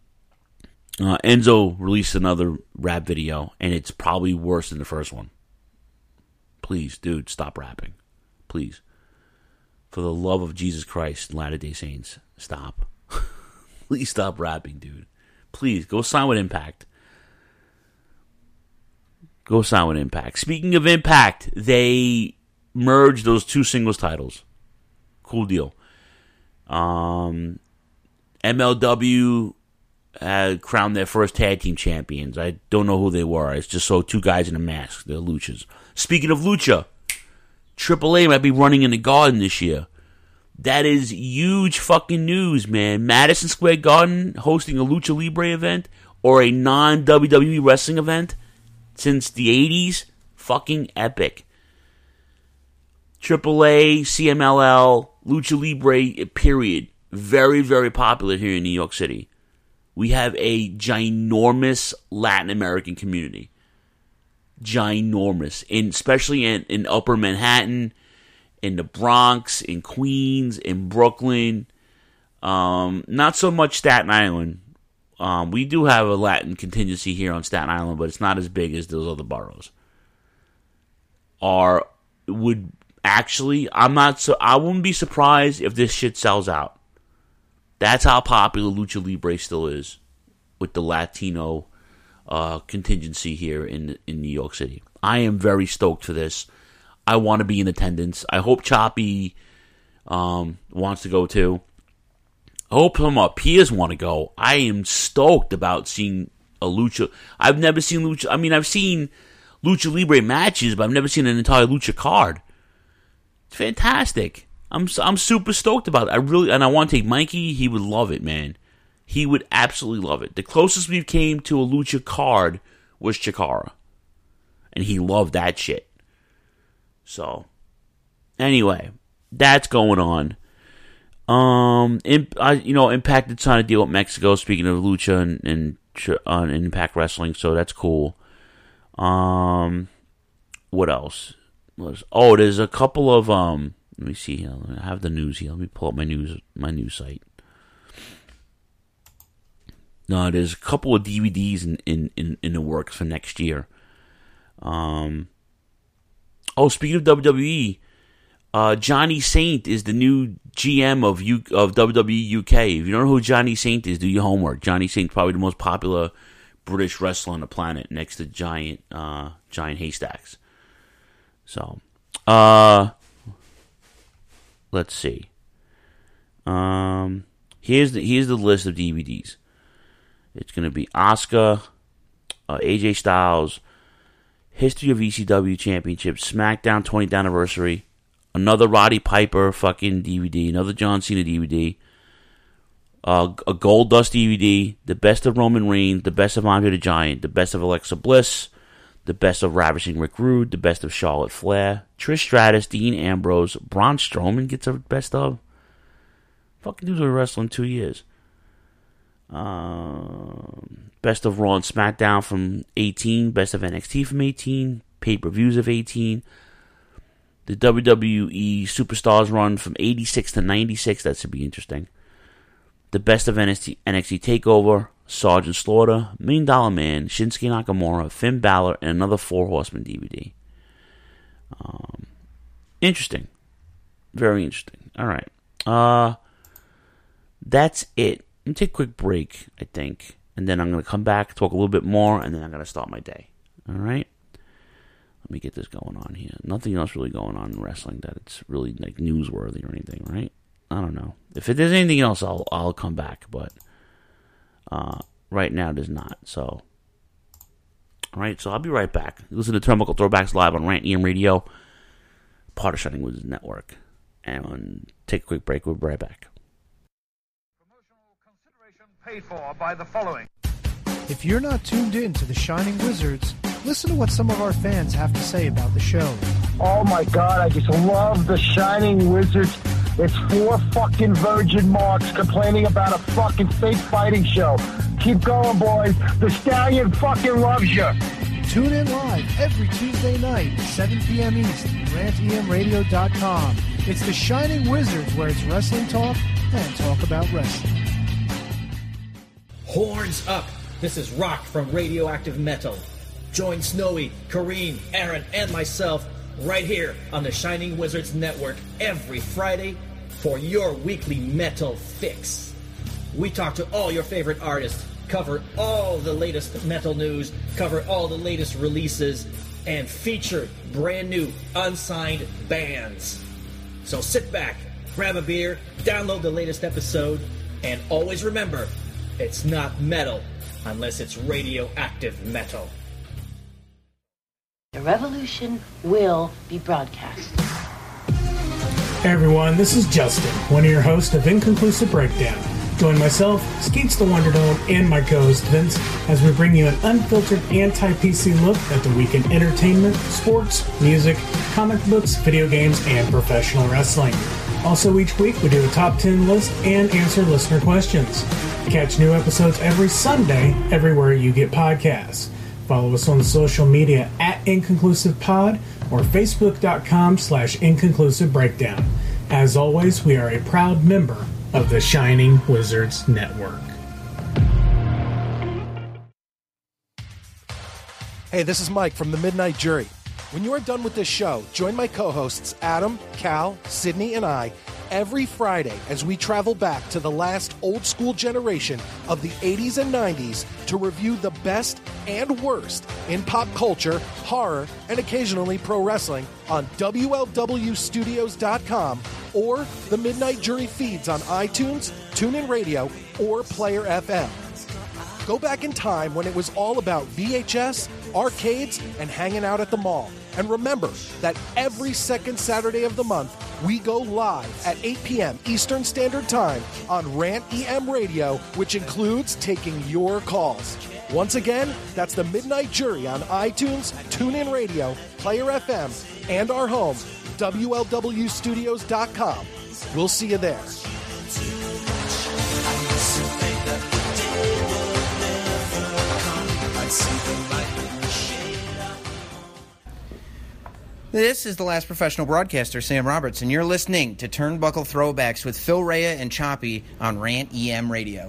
B: Enzo released another rap video, and it's probably worse than the first one. Please, dude, stop rapping. Please. For the love of Jesus Christ, Latter-day Saints, stop. Please stop rapping, dude. Please, go sign with Impact. Go sign with Impact. Speaking of Impact, they merged those 2 singles titles. Cool deal. MLW had crowned their first tag team champions. I don't know who they were. I just saw 2 guys in a mask. They're luchas. Speaking of lucha, AAA might be running in the Garden this year. That is huge fucking news, man. Madison Square Garden hosting a Lucha Libre event or a non-WWE wrestling event since the 80s. Fucking epic. AAA, CMLL, Lucha Libre, period. Very, very popular here in New York City. We have a ginormous Latin American community. Ginormous. Especially in Upper Manhattan, in the Bronx, in Queens, in Brooklyn. Not so much Staten Island. We do have a Latin contingency here on Staten Island, but it's not as big as those other boroughs. I wouldn't be surprised if this shit sells out. That's how popular Lucha Libre still is with the Latino contingency here in New York City. I am very stoked for this. I want to be in attendance. I hope Choppy wants to go too. I hope some of our peers want to go. I am stoked about seeing a Lucha. I've never seen Lucha. I mean, I've seen Lucha Libre matches, but I've never seen an entire Lucha card. It's fantastic. I'm super stoked about it. I want to take Mikey. He would love it, man. He would absolutely love it. The closest we came to a Lucha card was Chikara, and he loved that shit. So, anyway, that's going on. Impact is trying to deal with Mexico. Speaking of Lucha and Impact Wrestling, so that's cool. What else? There's a couple of let me see here. I have the news here. Let me pull up my news site. No, there's a couple of DVDs in the works for next year. Speaking of WWE, Johnny Saint is the new GM of WWE UK. If you don't know who Johnny Saint is, do your homework. Johnny Saint's probably the most popular British wrestler on the planet, next to Giant Haystacks. So, let's see. Here's the list of DVDs. It's going to be Asuka, AJ Styles, History of ECW Championship, SmackDown 20th Anniversary, another Roddy Piper fucking DVD, another John Cena DVD, a Goldust DVD, the best of Roman Reigns, the best of Andre the Giant, the best of Alexa Bliss, the best of Ravishing Rick Rude, the best of Charlotte Flair, Trish Stratus, Dean Ambrose, Braun Strowman gets a best of. Fucking dudes were wrestling 2 years. Best of Raw and SmackDown from 18, best of NXT from 18, pay-per-views of 18, the WWE Superstars run from 86 to 96, that should be interesting. The best of NXT TakeOver, Sergeant Slaughter, $1 Million Man, Shinsuke Nakamura, Finn Balor, and another 4 Horsemen DVD. Interesting. Very interesting. Alright. That's it. Let me take a quick break, I think. And then I'm going to come back, talk a little bit more, and then I'm going to start my day. Alright? Let me get this going on here. Nothing else really going on in wrestling that it's really like newsworthy or anything, right? I don't know. If there's anything else, I'll come back. But right now, there's not. So, alright, so I'll be right back. Listen to Turnbuckle Throwbacks live on Rant EM Radio, part of Shining Wizards Network. And take a quick break. We'll be right back.
O: Paid for by the following.
J: If you're not tuned in to the Shining Wizards, listen to what some of our fans have to say about the show.
P: Oh my God, I just love the Shining Wizards. It's 4 fucking virgin marks complaining about a fucking fake fighting show. Keep going, boys. The Stallion fucking loves you.
J: Tune in live every Tuesday night, 7 p.m. East, rantemradio.com. It's the Shining Wizards, where it's wrestling talk and talk about wrestling.
Q: Horns up! This is Rock from Radioactive Metal. Join Snowy, Kareem, Aaron, and myself right here on the Shining Wizards Network every Friday for your weekly metal fix. We talk to all your favorite artists, cover all the latest metal news, cover all the latest releases, and feature brand new unsigned bands. So sit back, grab a beer, download the latest episode, and always remember, it's not metal unless it's radioactive metal.
R: The revolution will be broadcast.
S: Hey everyone, this is Justin, one of your hosts of Inconclusive Breakdown. Join myself, Skeets the Wonder Dome, and my co-host Vince as we bring you an unfiltered anti-PC look at the week in entertainment, sports, music, comic books, video games, and professional wrestling. Also, each week we do a top 10 list and answer listener questions. Catch new episodes every Sunday everywhere you get podcasts. Follow us on the social media at InconclusivePod or Facebook.com/InconclusiveBreakdown. As always, we are a proud member of the Shining Wizards Network.
I: Hey, this is Mike from the Midnight Jury. When you are done with this show, join my co-hosts Adam, Cal, Sydney, and I every Friday as we travel back to the last old-school generation of the 80s and 90s to review the best and worst in pop culture, horror, and occasionally pro wrestling on WLWstudios.com or the Midnight Jury feeds on iTunes, TuneIn Radio, or Player FM. Go back in time when it was all about VHS, arcades, and hanging out at the mall. And remember that every second Saturday of the month, we go live at 8 p.m. Eastern Standard Time on Rant EM Radio, which includes taking your calls. Once again, that's the Midnight Jury on iTunes, TuneIn Radio, Player FM, and our home, WLWstudios.com. We'll see you there.
T: This is the last professional broadcaster, Sam Roberts, and you're listening to Turnbuckle Throwbacks with Phil Rea and Choppy on Rant EM Radio.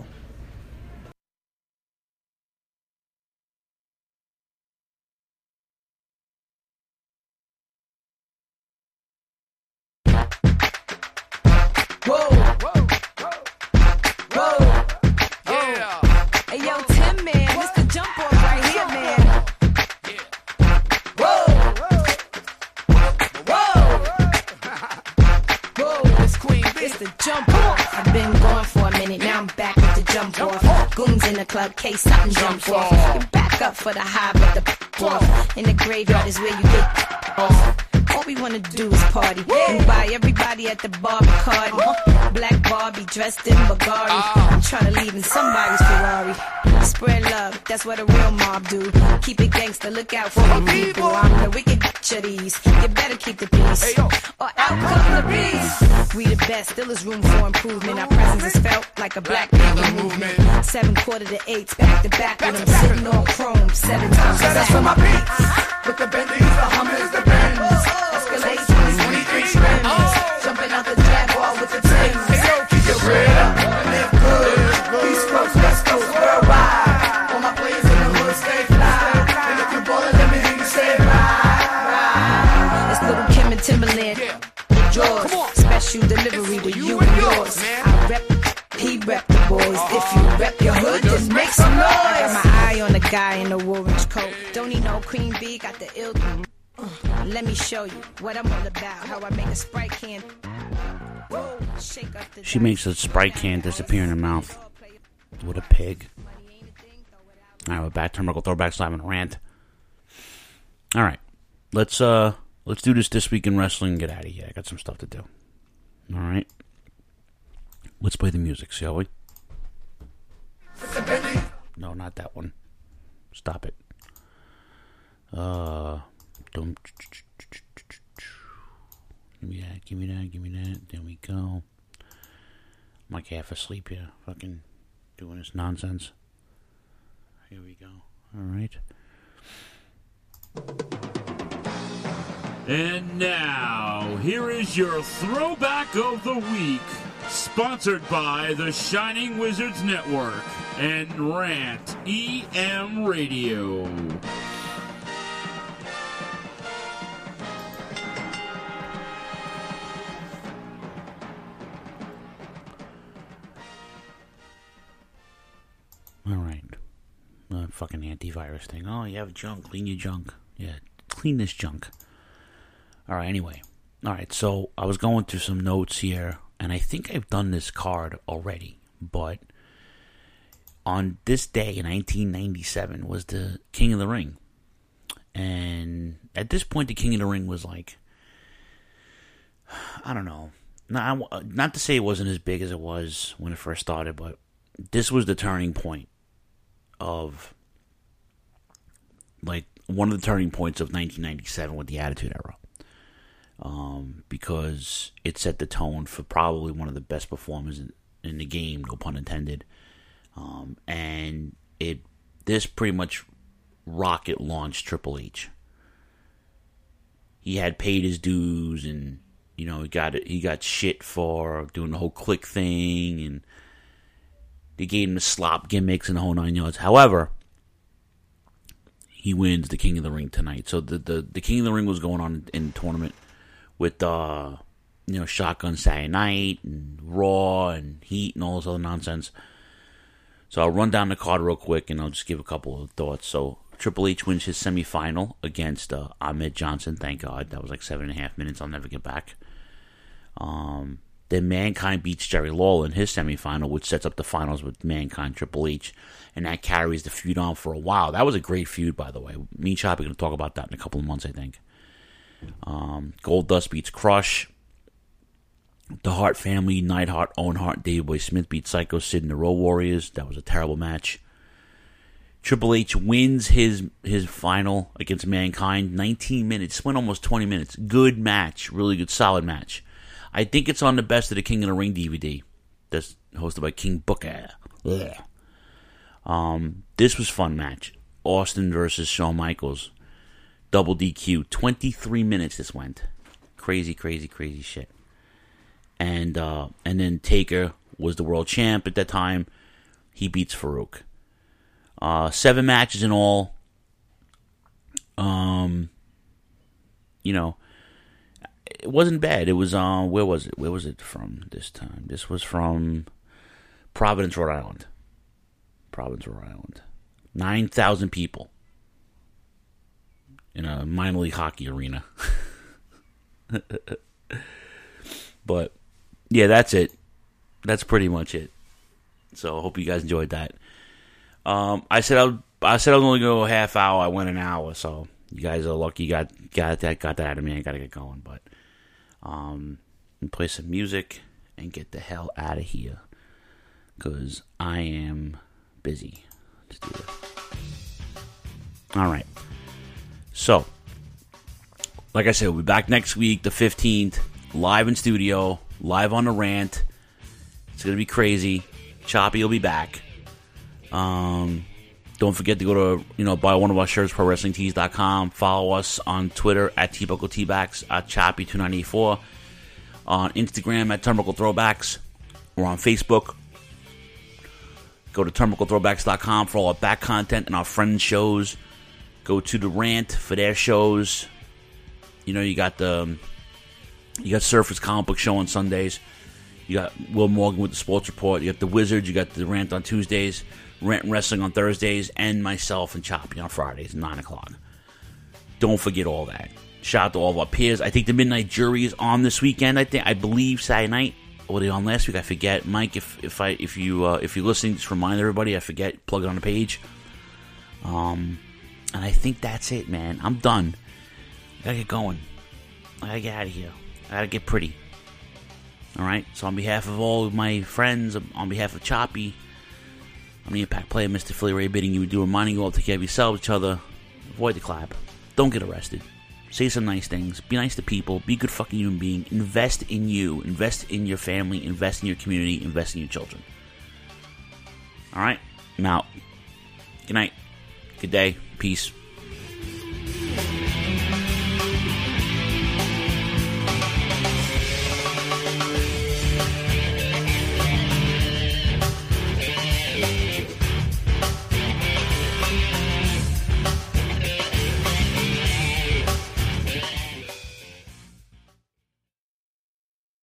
U: Case something jumps off. You back up for the high, but the off. In the graveyard is where you get off. All we wanna do is party and buy everybody at the bar Bacardi. Black Barbie dressed in Bulgari. I'm trying to leave in somebody's Ferrari. Spread love, that's what a real mob do. Keep it gangster, look out for the people. I'm the wicked bitch of these. You better keep the peace, or out come the beast. We the best, still is room for improvement. Our presence is felt like a black people movement. 7 quarter to 8, back to back with them sitting on chrome 7 times.
L: Shout out to my beats, with the Bentleys, the Hummers, the Benz, Escalade 23 trims, jumping out the Jaguar with the Timbs. Keep it real, live good, East Coast, West Coast, worldwide. All my players in the hood stay fly, and if you ballin', let me hear you say ride.
U: It's Little Kim and Timberland, George, special delivery to you and yours. I rep, he rep the boys. If you rep your hood, just make some noise. I got my eye on the guy in the orange coat. Don't need no cream bee, got the ill. Let me show you what I'm all about. How I make a Sprite can. Whoa, shake up the
B: She makes a Sprite can disappear in her mouth. What a pig. Alright, we're back to Turnbuckle Throwbacks Live and Rant. Alright, let's do this week in wrestling and get out of here. I got some stuff to do. Alright. Let's play the music, shall we? No, not that one. Stop it. Give me that. There we go. I'm like half asleep here. Fucking doing this nonsense. Here we go. Alright.
V: And now,
A: here is your Throwback of the Week, sponsored by the Shining Wizards Network and Rant EM Radio.
B: All right. Fucking antivirus thing. Oh, you have junk. Clean your junk. Yeah, clean this junk. All right, anyway. All right, so I was going through some notes here, and I think I've done this card already, but on this day in 1997 was the King of the Ring. And at this point, the King of the Ring was like, I don't know. Not to say it wasn't as big as it was when it first started, but this was the turning point of, like, one of the turning points of 1997 with the Attitude Era. Because it set the tone for probably one of the best performers in the game, no pun intended. And this pretty much rocket launched Triple H. He had paid his dues, and he got shit for doing the whole click thing, and they gave him the slop gimmicks and the whole 9 yards. However, he wins the King of the Ring tonight. So the King of the Ring was going on in the tournament with Shotgun Saturday Night and Raw and Heat and all this other nonsense. So I'll run down the card real quick and I'll just give a couple of thoughts. So Triple H wins his semifinal against Ahmed Johnson. Thank God. That was like 7.5 minutes. I'll never get back. Then Mankind beats Jerry Lawler in his semifinal, which sets up the finals with Mankind Triple H. And that carries the feud on for a while. That was a great feud, by the way. Me and Choppy are going to talk about that in a couple of months, I think. Goldust beats Crush. The Hart family, Neidhart, Owen Hart, Davey Boy Smith beat Psycho Sid and the Road Warriors. That was a terrible match. Triple H wins his final against Mankind. 19 minutes. Went almost 20 minutes. Good match. Really good, solid match. I think it's on the Best of the King of the Ring DVD. That's hosted by King Booker. Yeah. This was a fun match. Austin versus Shawn Michaels. Double DQ. 23 minutes this went. Crazy, crazy, crazy shit. And then Taker was the world champ at that time. He beats Farouk. 7 matches in all. It wasn't bad. It was where was it? Where was it from this time? This was from Providence, Rhode Island. 9,000 people in a minor league hockey arena. But yeah, that's it. That's pretty much it. So I hope you guys enjoyed that. I said I was only going to go a half hour. I went an hour, so you guys are lucky. You got that out of me. I got to get going, but play some music and get the hell out of here because I am busy. Let's do it. All right. So, like I said, we'll be back next week, the 15th, live in studio, live on the rant. It's going to be crazy. Choppy will be back. Don't forget to go to, buy one of our shirts, ProWrestlingTees.com. Follow us on Twitter at TBuckleTbacks, at Choppy2984. On Instagram at Turnbuckle Throwbacks. We're on Facebook. Go to TurnbuckleThrowbacks.com for all our back content and our friends' shows. Go to the Rant for their shows. You got Surfer's Comic Book Show on Sundays. You got Will Morgan with the Sports Report. You got the Wizards. You got the Rant on Tuesdays. Rant and Wrestling on Thursdays. And myself and Choppy on Fridays, 9 o'clock. Don't forget all that. Shout out to all of our peers. I think the Midnight Jury is on this weekend. I believe Saturday night. Or were they on last week? I forget. Mike, if you're listening, just remind everybody. I forget. Plug it on the page. And I think that's it, man. I'm done. I gotta get going. I gotta get out of here. I gotta get pretty. Alright? So on behalf of all of my friends, on behalf of Choppy, I'm the Impact Player, Mr. Philly Ray, bidding you do, reminding you all to take care of yourselves, each other. Avoid the clap. Don't get arrested. Say some nice things. Be nice to people. Be a good fucking human being. Invest in you. Invest in your family. Invest in your community. Invest in your children. Alright? I'm out. Good night. Good day. Peace.